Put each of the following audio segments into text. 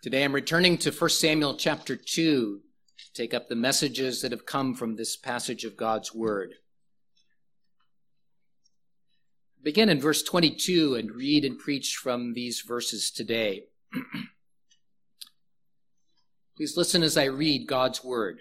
Today I'm returning to 1 Samuel chapter 2 to take up the messages that have come from this passage of God's Word. Begin in verse 22 and read and preach from these verses today. Please listen as I read God's Word.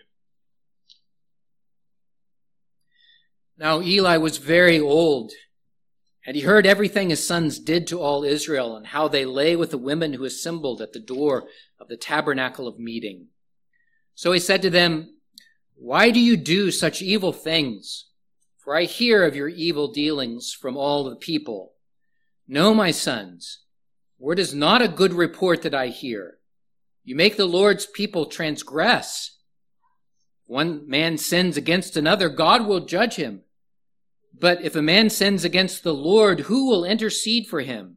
Now Eli was very old, and he heard everything his sons did to all Israel, and how they lay with the women who assembled at the door of the tabernacle of meeting. So he said to them, "Why do you do such evil things? For I hear of your evil dealings from all the people. No, my sons, for it is not a good report that I hear. You make the Lord's people transgress. One man sins against another, God will judge him. But if a man sins against the Lord, who will intercede for him?"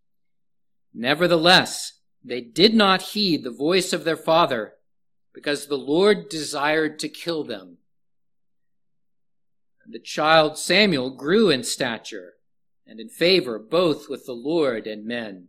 Nevertheless, they did not heed the voice of their father, because the Lord desired to kill them. And the child Samuel grew in stature and in favor both with the Lord and men.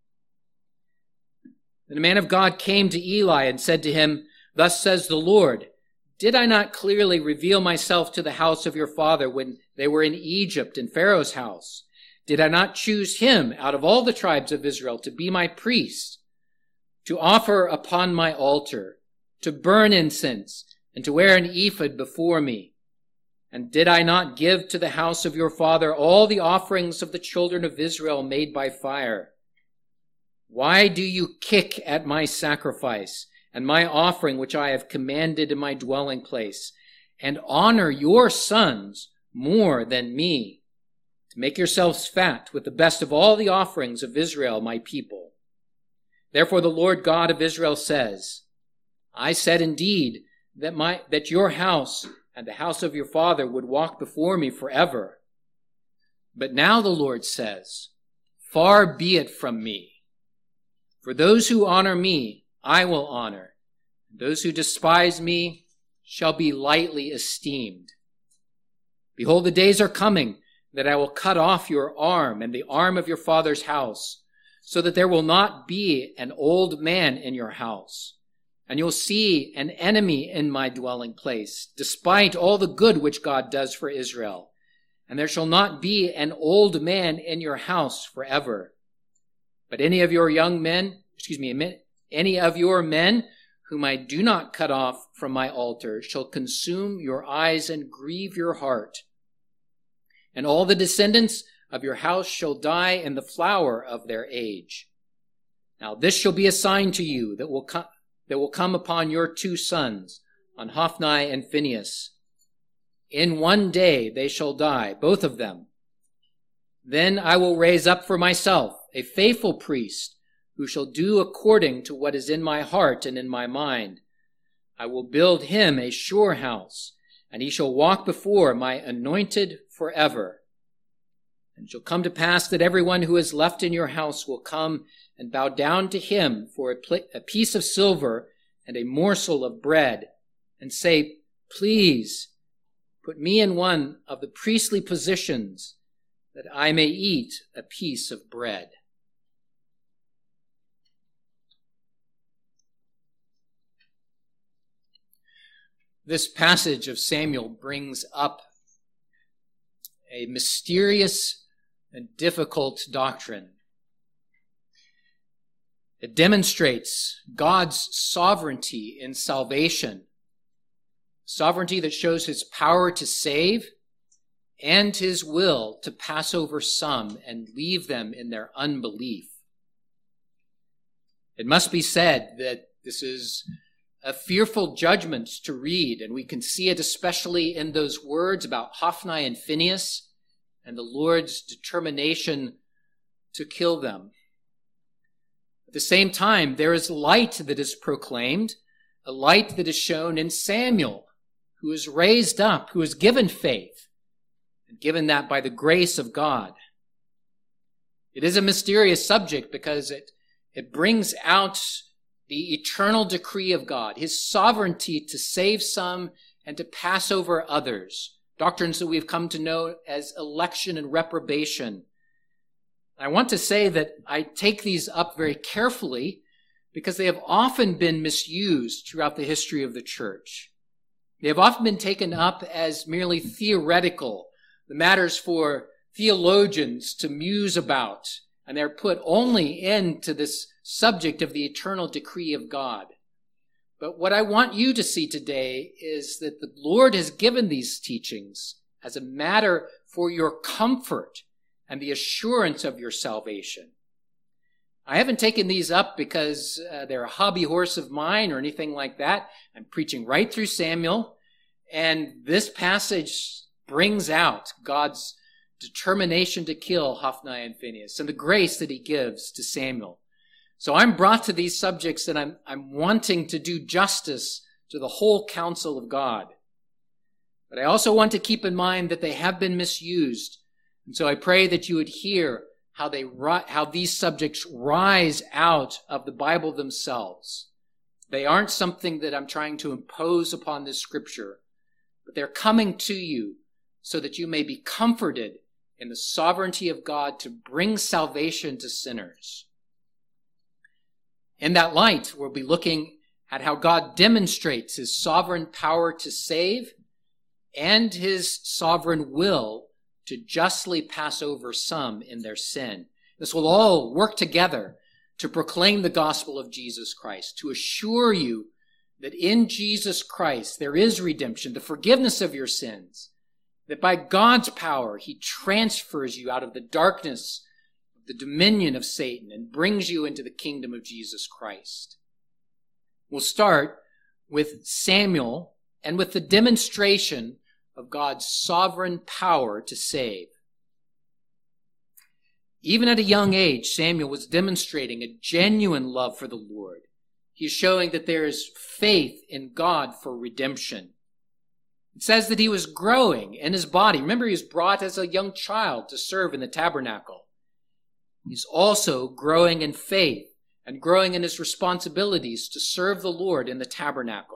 Then a man of God came to Eli and said to him, "Thus says the Lord, did I not clearly reveal myself to the house of your father when they were in Egypt in Pharaoh's house? Did I not choose him out of all the tribes of Israel to be my priest, to offer upon my altar, to burn incense, and to wear an ephod before me? And did I not give to the house of your father all the offerings of the children of Israel made by fire? Why do you kick at my sacrifice and my offering which I have commanded in my dwelling place, and honor your sons more than me, to make yourselves fat with the best of all the offerings of Israel, my people? Therefore the Lord God of Israel says, I said indeed that your house and the house of your father would walk before me forever. But now the Lord says, far be it from me. For those who honor me, I will honor. Those who despise me shall be lightly esteemed. Behold, the days are coming that I will cut off your arm and the arm of your father's house, so that there will not be an old man in your house. And you'll see an enemy in my dwelling place, despite all the good which God does for Israel. And there shall not be an old man in your house forever. But any of your men whom I do not cut off from my altar shall consume your eyes and grieve your heart. And all the descendants of your house shall die in the flower of their age. Now this shall be a sign to you that will come upon your two sons, on Hophni and Phinehas. In one day they shall die, both of them. Then I will raise up for myself a faithful priest, who shall do according to what is in my heart and in my mind. I will build him a sure house, and he shall walk before my anointed forever. And it shall come to pass that everyone who is left in your house will come and bow down to him for a piece of silver and a morsel of bread, and say, please put me in one of the priestly positions, that I may eat a piece of bread." This passage of Samuel brings up a mysterious and difficult doctrine. It demonstrates God's sovereignty in salvation, sovereignty that shows his power to save and his will to pass over some and leave them in their unbelief. It must be said that this is a fearful judgment to read, and we can see it especially in those words about Hophni and Phinehas and the Lord's determination to kill them. At the same time, there is light that is proclaimed, a light that is shown in Samuel, who is raised up, who is given faith, and given that by the grace of God. It is a mysterious subject because it brings out the eternal decree of God, his sovereignty to save some and to pass over others, doctrines that we've come to know as election and reprobation. I want to say that I take these up very carefully because they have often been misused throughout the history of the church. They have often been taken up as merely theoretical, the matters for theologians to muse about, and they're put only into this subject of the eternal decree of God. But what I want you to see today is that the Lord has given these teachings as a matter for your comfort and the assurance of your salvation. I haven't taken these up because they're a hobby horse of mine or anything like that. I'm preaching right through Samuel, and this passage brings out God's determination to kill Hophni and Phinehas and the grace that he gives to Samuel. So I'm brought to these subjects and I'm wanting to do justice to the whole counsel of God. But I also want to keep in mind that they have been misused. And so I pray that you would hear how these subjects rise out of the Bible themselves. They aren't something that I'm trying to impose upon this scripture, but they're coming to you so that you may be comforted in the sovereignty of God to bring salvation to sinners. In that light, we'll be looking at how God demonstrates his sovereign power to save and his sovereign will to justly pass over some in their sin. This will all work together to proclaim the gospel of Jesus Christ, to assure you that in Jesus Christ there is redemption, the forgiveness of your sins, that by God's power he transfers you out of the darkness, the dominion of Satan, and brings you into the kingdom of Jesus Christ. We'll start with Samuel and with the demonstration of God's sovereign power to save. Even at a young age, Samuel was demonstrating a genuine love for the Lord. He's showing that there is faith in God for redemption. It says that he was growing in his body. Remember, he was brought as a young child to serve in the tabernacle. He's also growing in faith and growing in his responsibilities to serve the Lord in the tabernacle.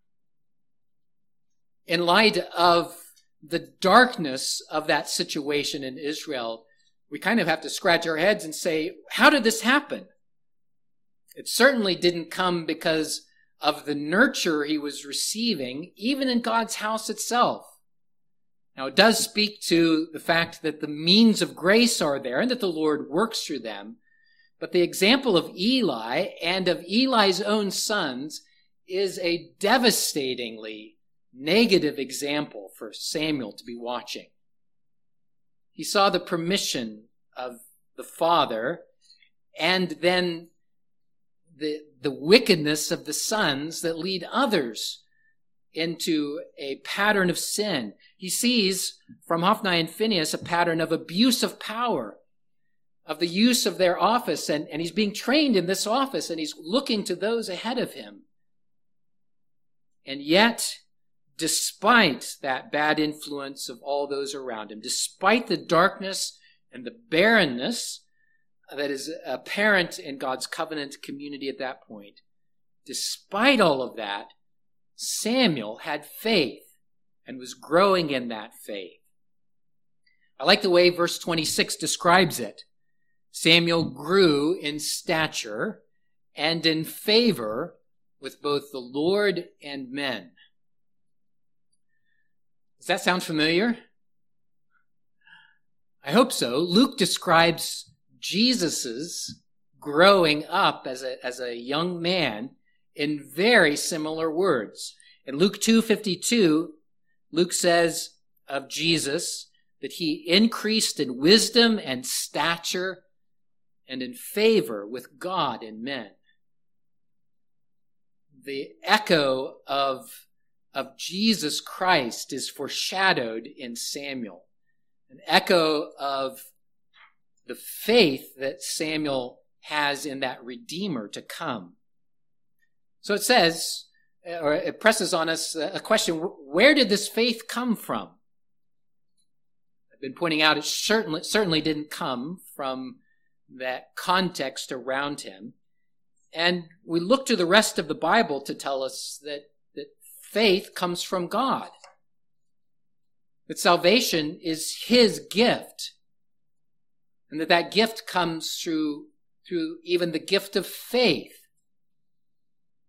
In light of the darkness of that situation in Israel, we kind of have to scratch our heads and say, how did this happen? It certainly didn't come because of the nurture he was receiving, even in God's house itself. Now, it does speak to the fact that the means of grace are there and that the Lord works through them. But the example of Eli and of Eli's own sons is a devastatingly negative example for Samuel to be watching. He saw the permission of the father and then the wickedness of the sons that lead others into a pattern of sin. He sees from Hophni and Phinehas a pattern of abuse of power, of the use of their office, and he's being trained in this office, and he's looking to those ahead of him. And yet, despite that bad influence of all those around him, despite the darkness and the barrenness that is apparent in God's covenant community at that point, despite all of that, Samuel had faith and was growing in that faith. I like the way verse 26 describes it. Samuel grew in stature and in favor with both the Lord and men. Does that sound familiar? I hope so. Luke describes Jesus's growing up as a young man in very similar words. In Luke 2:52, Luke says of Jesus that he increased in wisdom and stature and in favor with God and men. The echo of Jesus Christ is foreshadowed in Samuel. An echo of the faith that Samuel has in that Redeemer to come. So it says, or it presses on us a question, where did this faith come from? I've been pointing out it certainly didn't come from that context around him. And we look to the rest of the Bible to tell us that faith comes from God. That salvation is his gift. And that gift comes through even the gift of faith.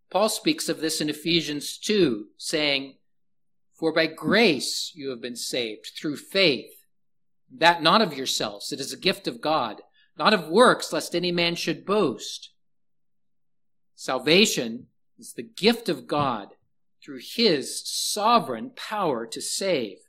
Paul speaks of this in Ephesians 2, saying, "For by grace you have been saved through faith, that not of yourselves, it is a gift of God, not of works, lest any man should boast." Salvation is the gift of God through his sovereign power to save.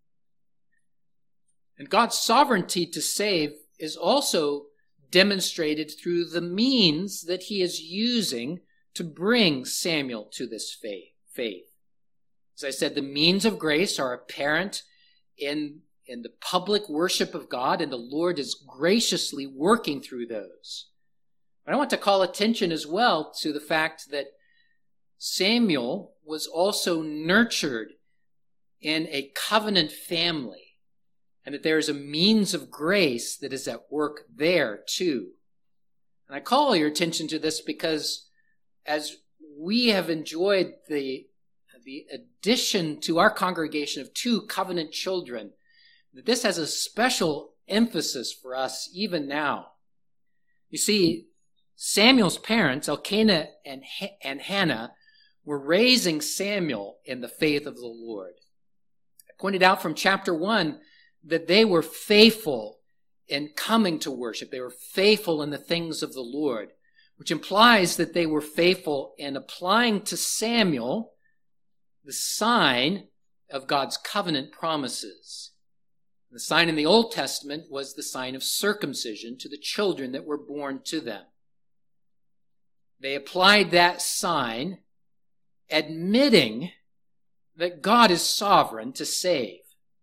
And God's sovereignty to save is also demonstrated through the means that he is using to bring Samuel to this faith. As I said, the means of grace are apparent in the public worship of God, and the Lord is graciously working through those. But I want to call attention as well to the fact that Samuel was also nurtured in a covenant family, and that there is a means of grace that is at work there too. And I call your attention to this because as we have enjoyed the addition to our congregation of 2 covenant children, that this has a special emphasis for us even now. You see, Samuel's parents, Elkanah and Hannah, were raising Samuel in the faith of the Lord. I pointed out from chapter 1 that they were faithful in coming to worship. They were faithful in the things of the Lord, which implies that they were faithful in applying to Samuel the sign of God's covenant promises. The sign in the Old Testament was the sign of circumcision to the children that were born to them. They applied that sign, admitting that God is sovereign to save.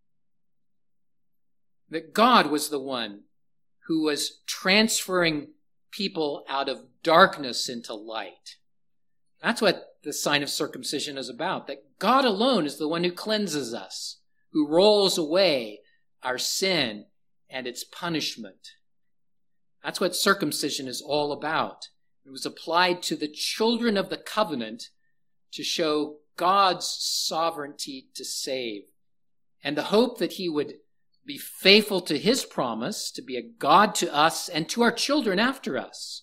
That God was the one who was transferring people out of darkness into light. That's what the sign of circumcision is about, that God alone is the one who cleanses us, who rolls away our sin and its punishment. That's what circumcision is all about. It was applied to the children of the covenant to show God's sovereignty to save, and the hope that he would be faithful to his promise to be a God to us and to our children after us.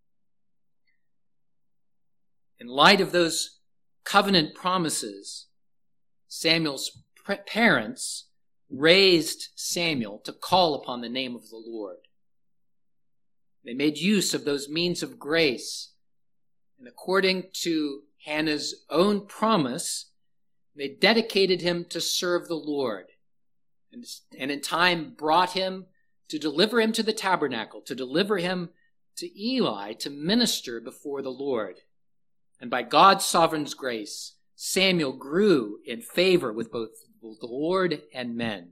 In light of those covenant promises, Samuel's parents raised Samuel to call upon the name of the Lord. They made use of those means of grace, and according to Hannah's own promise, they dedicated him to serve the Lord, and in time brought him to deliver him to the tabernacle, to deliver him to Eli to minister before the Lord. And by God's sovereign grace, Samuel grew in favor with both the Lord and men.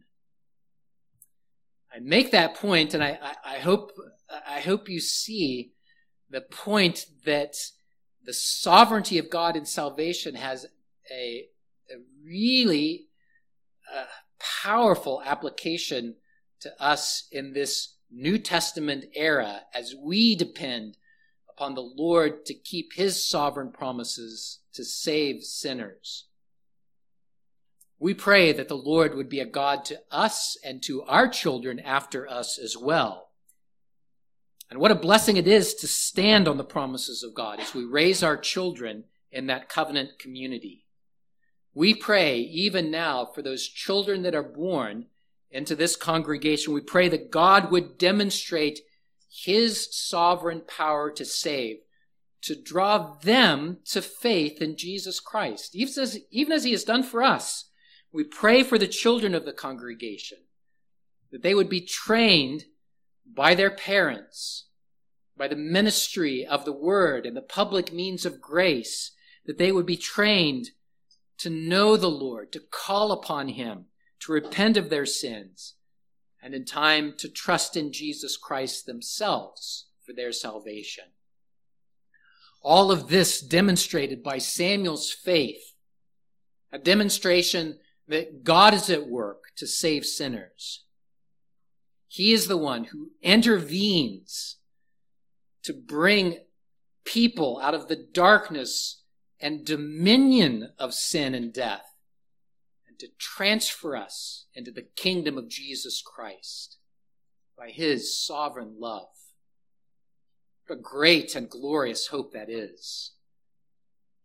I make that point, and I hope you see the point that the sovereignty of God in salvation has a really powerful application to us in this New Testament era as we depend upon the Lord to keep his sovereign promises to save sinners. We pray that the Lord would be a God to us and to our children after us as well. And what a blessing it is to stand on the promises of God as we raise our children in that covenant community. We pray even now for those children that are born into this congregation. We pray that God would demonstrate his sovereign power to save, to draw them to faith in Jesus Christ, even as he has done for us. We pray for the children of the congregation, that they would be trained by their parents, by the ministry of the word and the public means of grace, that they would be trained to know the Lord, to call upon him, to repent of their sins, and in time to trust in Jesus Christ themselves for their salvation. All of this demonstrated by Samuel's faith, a demonstration that God is at work to save sinners. He is the one who intervenes to bring people out of the darkness and dominion of sin and death, and to transfer us into the kingdom of Jesus Christ by his sovereign love. What a great and glorious hope that is.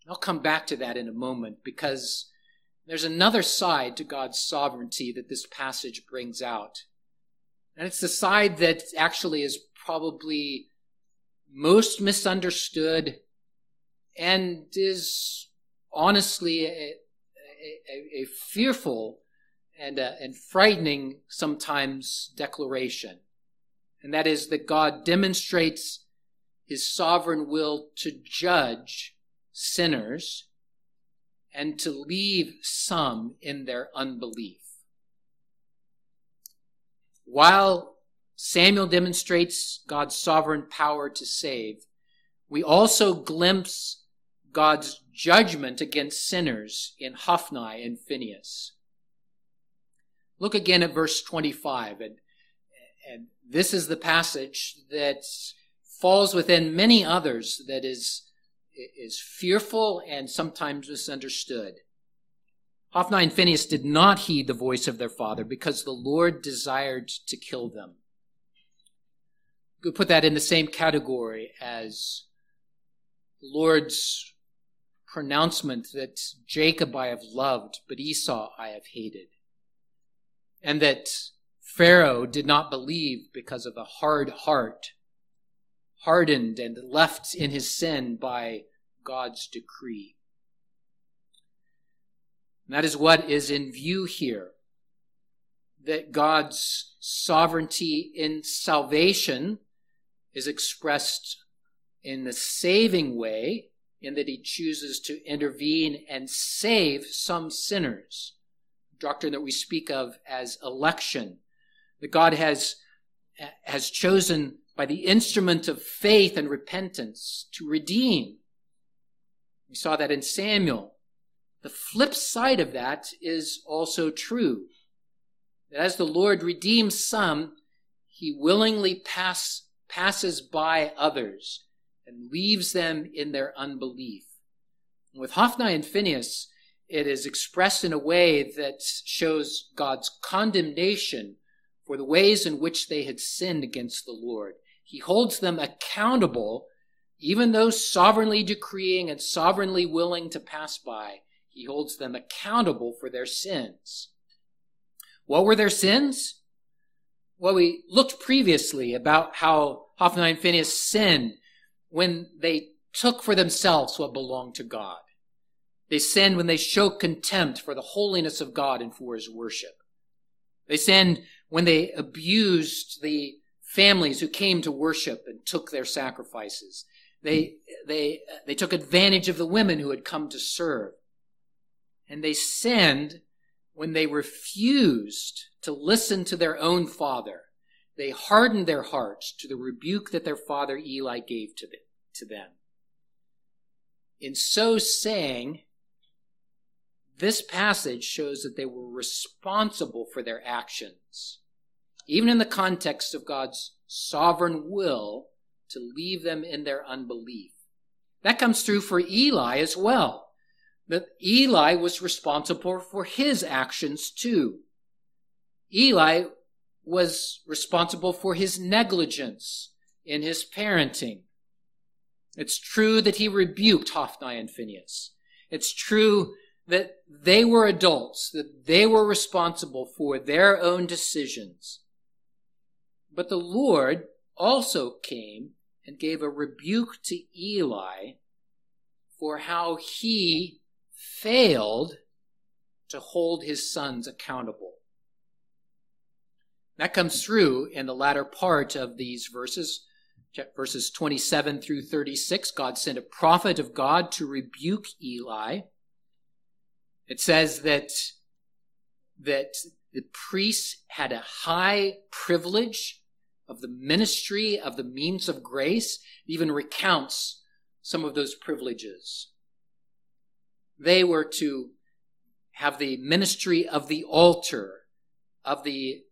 I'll come back to that in a moment, because there's another side to God's sovereignty that this passage brings out. And it's the side that actually is probably most misunderstood and is honestly a fearful and frightening sometimes declaration. And that is that God demonstrates his sovereign will to judge sinners and to leave some in their unbelief. While Samuel demonstrates God's sovereign power to save, we also glimpse God's judgment against sinners in Hophni and Phinehas. Look again at verse 25, and this is the passage that falls within many others that is fearful and sometimes misunderstood. Hophni and Phinehas did not heed the voice of their father because the Lord desired to kill them. We put that in the same category as the Lord's pronouncement that Jacob I have loved, but Esau I have hated. And that Pharaoh did not believe because of a hard heart, hardened and left in his sin by God's decree. And that is what is in view here, that God's sovereignty in salvation is expressed in the saving way, in that he chooses to intervene and save some sinners. Doctrine that we speak of as election, that God has chosen by the instrument of faith and repentance to redeem. We saw that in Samuel. The flip side of that is also true. That as the Lord redeems some, he willingly passes by others and leaves them in their unbelief. With Hophni and Phinehas, it is expressed in a way that shows God's condemnation for the ways in which they had sinned against the Lord. He holds them accountable, even though sovereignly decreeing and sovereignly willing to pass by. He holds them accountable for their sins. What were their sins? Well, we looked previously about how Hophni and Phinehas sinned when they took for themselves what belonged to God. They sinned when they showed contempt for the holiness of God and for his worship. They sinned when they abused the families who came to worship and took their sacrifices. They took advantage of the women who had come to serve. And they sinned when they refused to listen to their own father. They hardened their hearts to the rebuke that their father Eli gave to them. In so saying, this passage shows that they were responsible for their actions, even in the context of God's sovereign will to leave them in their unbelief. That comes through for Eli as well. That Eli was responsible for his actions too. Eli was responsible for his negligence in his parenting. It's true that he rebuked Hophni and Phinehas. It's true that they were adults, that they were responsible for their own decisions. But the Lord also came and gave a rebuke to Eli for how he failed to hold his sons accountable. That comes through in the latter part of these verses. Verses 27 through 36, God sent a prophet of God to rebuke Eli. It says that the priests had a high privilege of the ministry of the means of grace. It even recounts some of those privileges. They were to have the ministry of the altar, of the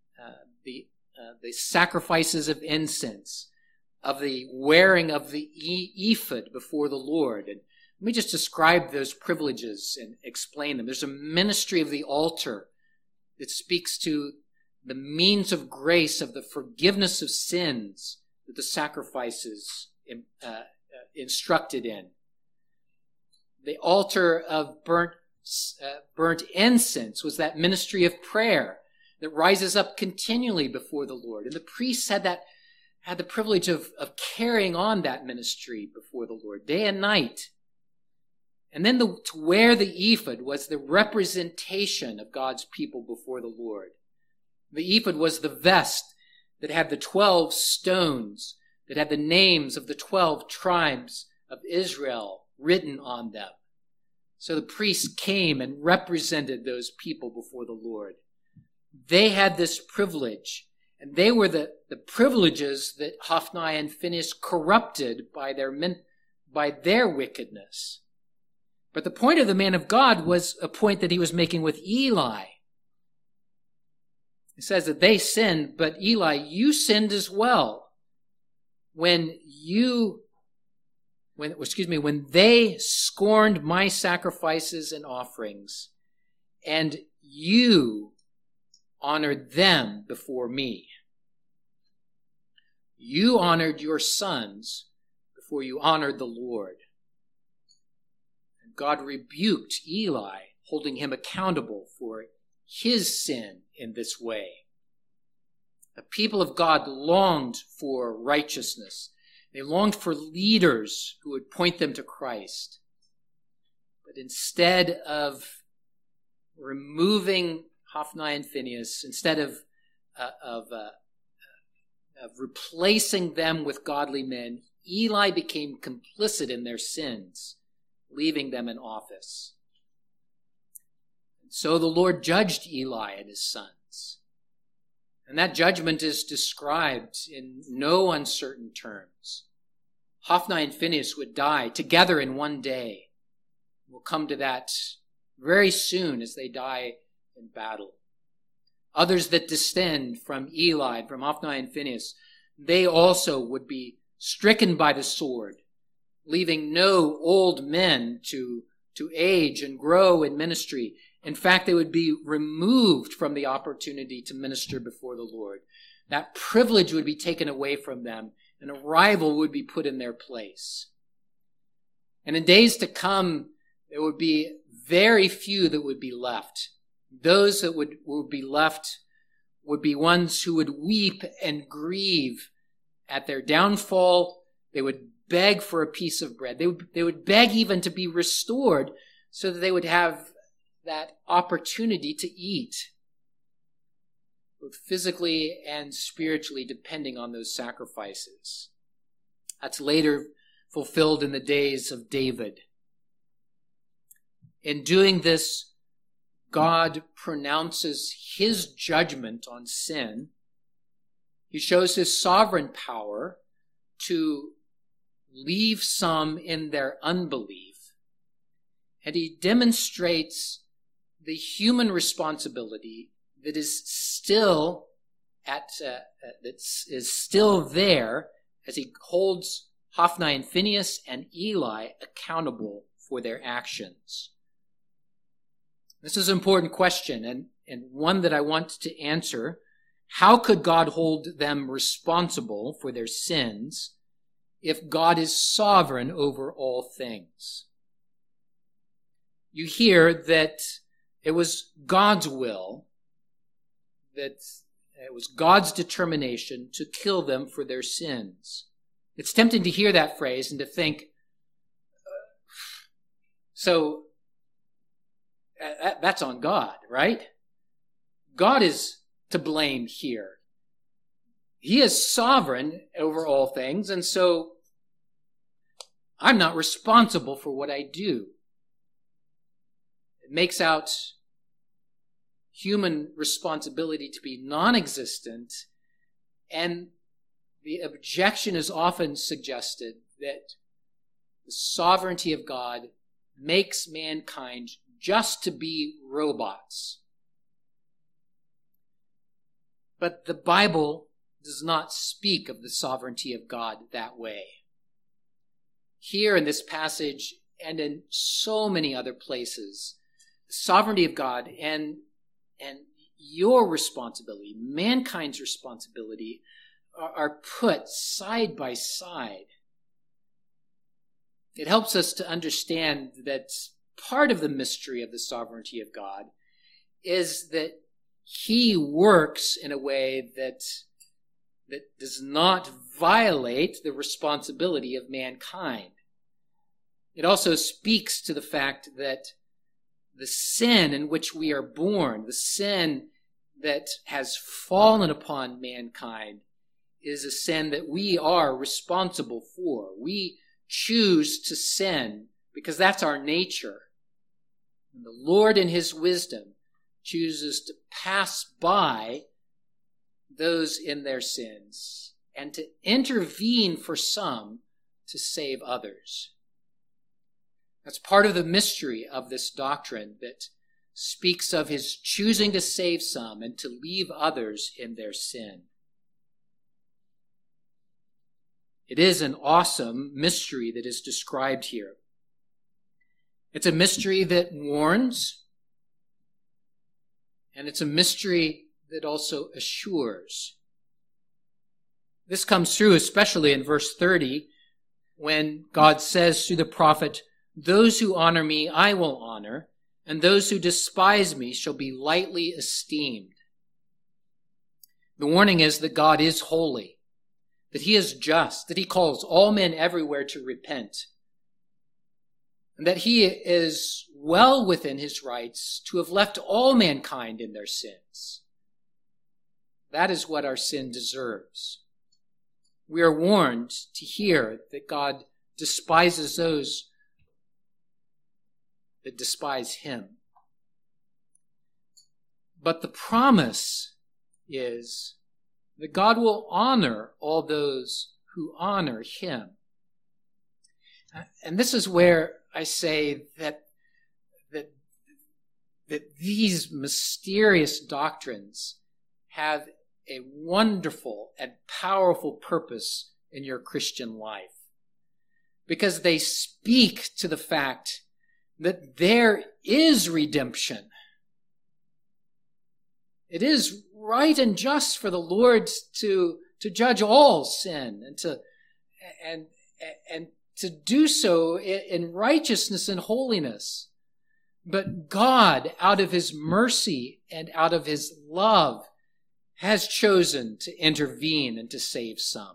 sacrifices of incense, of the wearing of the ephod before the Lord. And let me just describe those privileges and explain them. There's a ministry of the altar that speaks to the means of grace, of the forgiveness of sins that the sacrifices instructed in. The altar of burnt incense was that ministry of prayer that rises up continually before the Lord. And the priests had the privilege of carrying on that ministry before the Lord day and night. And then to wear the ephod was the representation of God's people before the Lord. The ephod was the vest that had the 12 stones, that had the names of the 12 tribes of Israel written on them. So the priests came and represented those people before the Lord. They had this privilege, and they were the privileges that Hophni and Phinehas corrupted by their wickedness. But the point of the man of God was a point that he was making with Eli. It says that they sinned, but Eli, you sinned as well. When they scorned my sacrifices and offerings, and you honored them before me. You honored your sons before you honored the Lord. And God rebuked Eli, holding him accountable for his sin in this way. The people of God longed for righteousness. They longed for leaders who would point them to Christ. But instead of removing Hophni and Phinehas, instead of replacing them with godly men, Eli became complicit in their sins, leaving them in office. And so the Lord judged Eli and his sons. And that judgment is described in no uncertain terms. Hophni and Phinehas would die together in one day. We'll come to that very soon as they die in battle. Others that descend from Eli, from Hophni and Phinehas, they also would be stricken by the sword, leaving no old men to age and grow in ministry. In fact, they would be removed from the opportunity to minister before the Lord. That privilege would be taken away from them, and a rival would be put in their place. And in days to come, there would be very few that would be left. Those that would be left would be ones who would weep and grieve at their downfall. They would beg for a piece of bread. They would beg even to be restored so that they would have that opportunity to eat, both physically and spiritually, depending on those sacrifices. That's later fulfilled in the days of David. In doing this, God pronounces his judgment on sin. He shows his sovereign power to leave some in their unbelief. And he demonstrates the human responsibility that is still there as he holds Hophni and Phinehas and Eli accountable for their actions. This is an important question, and one that I want to answer. How could God hold them responsible for their sins if God is sovereign over all things? You hear that it was God's will, that it was God's determination to kill them for their sins. It's tempting to hear that phrase and to think, so that's on God, right? God is to blame here. He is sovereign over all things, and so I'm not responsible for what I do. It makes out human responsibility to be non-existent, and the objection is often suggested that the sovereignty of God makes mankind just to be robots. But the Bible does not speak of the sovereignty of God that way. Here in this passage and in so many other places, the sovereignty of God and your responsibility, mankind's responsibility, are put side by side. it helps us to understand that part of the mystery of the sovereignty of God is that he works in a way that does not violate the responsibility of mankind. It also speaks to the fact that the sin in which we are born, the sin that has fallen upon mankind, is a sin that we are responsible for. We choose to sin because that's our nature. And the Lord in his wisdom chooses to pass by those in their sins and to intervene for some to save others. That's part of the mystery of this doctrine that speaks of his choosing to save some and to leave others in their sin. It is an awesome mystery that is described here. It's a mystery that warns, and it's a mystery that also assures. This comes through especially in verse 30, when God says through the prophet, "Those who honor me I will honor, and those who despise me shall be lightly esteemed." The warning is that God is holy, that he is just, that he calls all men everywhere to repent, and that he is well within his rights to have left all mankind in their sins. That is what our sin deserves. We are warned to hear that God despises those that despise him. But the promise is that God will honor all those who honor him. And this is where I say that these mysterious doctrines have a wonderful and powerful purpose in your Christian life, because they speak to the fact that there is redemption. It is right and just for the Lord to judge all sin and to do so in righteousness and holiness. But God, out of his mercy and out of his love, has chosen to intervene and to save some.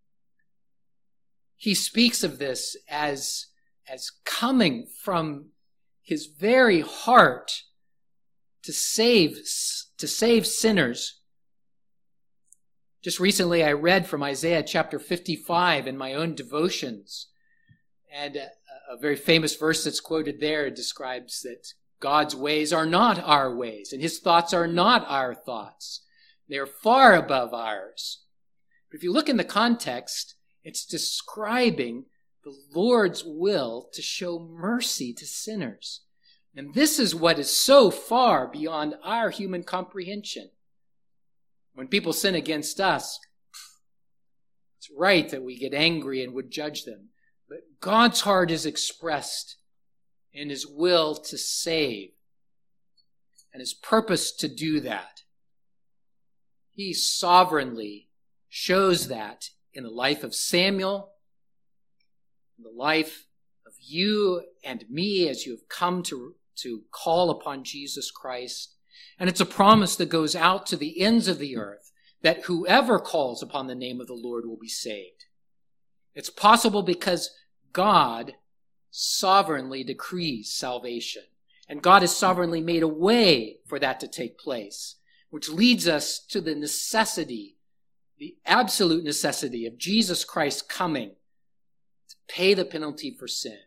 He speaks of this as coming from his very heart to save sinners. Just recently I read from Isaiah chapter 55 in my own devotions, and a very famous verse that's quoted there describes that God's ways are not our ways, and his thoughts are not our thoughts. They are far above ours. But if you look in the context, it's describing the Lord's will to show mercy to sinners. And this is what is so far beyond our human comprehension. When people sin against us, it's right that we get angry and would judge them. But God's heart is expressed in his will to save and his purpose to do that. He sovereignly shows that in the life of Samuel, in the life of you and me as you have come to call upon Jesus Christ. And it's a promise that goes out to the ends of the earth, that whoever calls upon the name of the Lord will be saved. It's possible because God sovereignly decrees salvation, and God has sovereignly made a way for that to take place, which leads us to the necessity, the absolute necessity of Jesus Christ coming to pay the penalty for sin,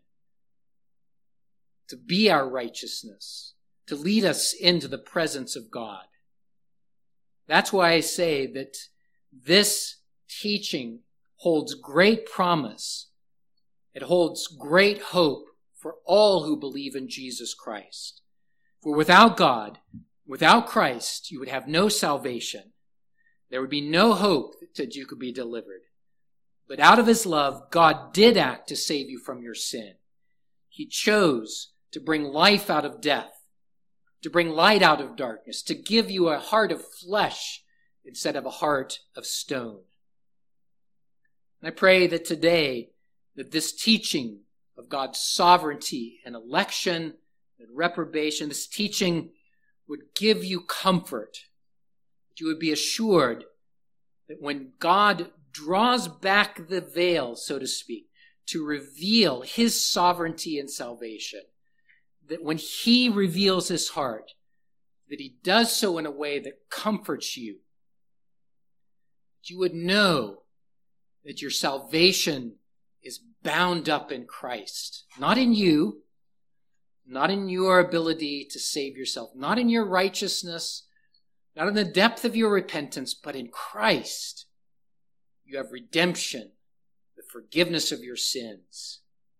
to be our righteousness, to lead us into the presence of God. That's why I say that this teaching holds great promise. It holds great hope for all who believe in Jesus Christ. For without God, without Christ, you would have no salvation. There would be no hope that you could be delivered. But out of his love, God did act to save you from your sin. He chose to bring life out of death, to bring light out of darkness, to give you a heart of flesh instead of a heart of stone. And I pray that today, that this teaching of God's sovereignty and election and reprobation. This teaching would give you comfort, that you would be assured that when God draws back the veil, so to speak, to reveal his sovereignty and salvation, that when he reveals his heart, that he does so in a way that comforts you, that you would know that your salvation is bound up in Christ, not in you, not in your ability to save yourself, not in your righteousness, not in the depth of your repentance, but in Christ. You have redemption, the forgiveness of your sins.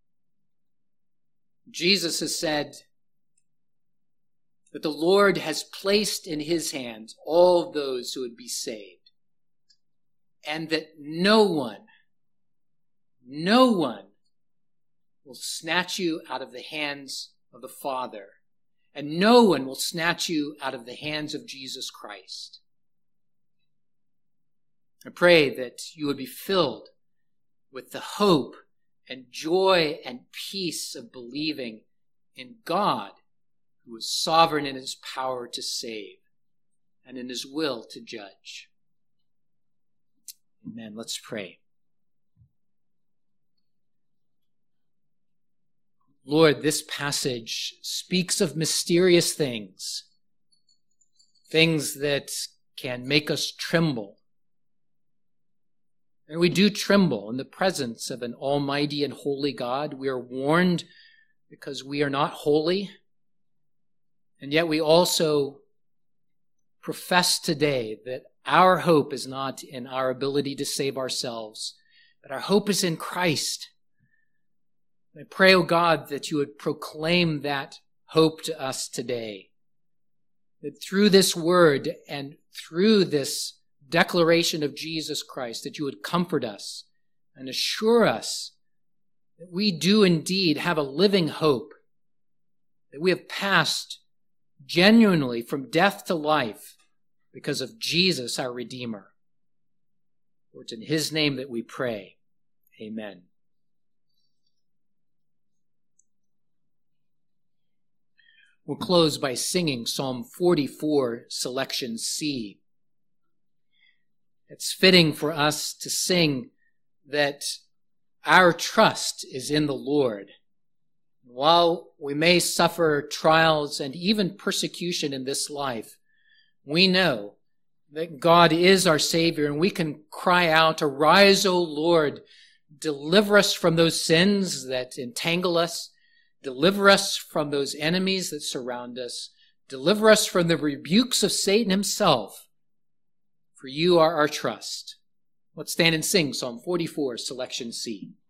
Jesus has said that the Lord has placed in his hands all of those who would be saved, and that no one will snatch you out of the hands of the Father, and no one will snatch you out of the hands of Jesus Christ. I pray that you would be filled with the hope and joy and peace of believing in God, who is sovereign in his power to save and in his will to judge. Amen. Let's pray. Lord, this passage speaks of mysterious things, things that can make us tremble. And we do tremble in the presence of an almighty and holy God. We are warned because we are not holy. And yet we also profess today that our hope is not in our ability to save ourselves, but our hope is in Christ. I pray, O God, that you would proclaim that hope to us today, that through this word and through this declaration of Jesus Christ, that you would comfort us and assure us that we do indeed have a living hope, that we have passed genuinely from death to life because of Jesus, our Redeemer. For it's in his name that we pray. Amen. We'll close by singing Psalm 44, selection C. It's fitting for us to sing that our trust is in the Lord. While we may suffer trials and even persecution in this life, we know that God is our Savior, and we can cry out, "Arise, O Lord, deliver us from those sins that entangle us, deliver us from those enemies that surround us, deliver us from the rebukes of Satan himself, for you are our trust." Let's stand and sing Psalm 44, selection C.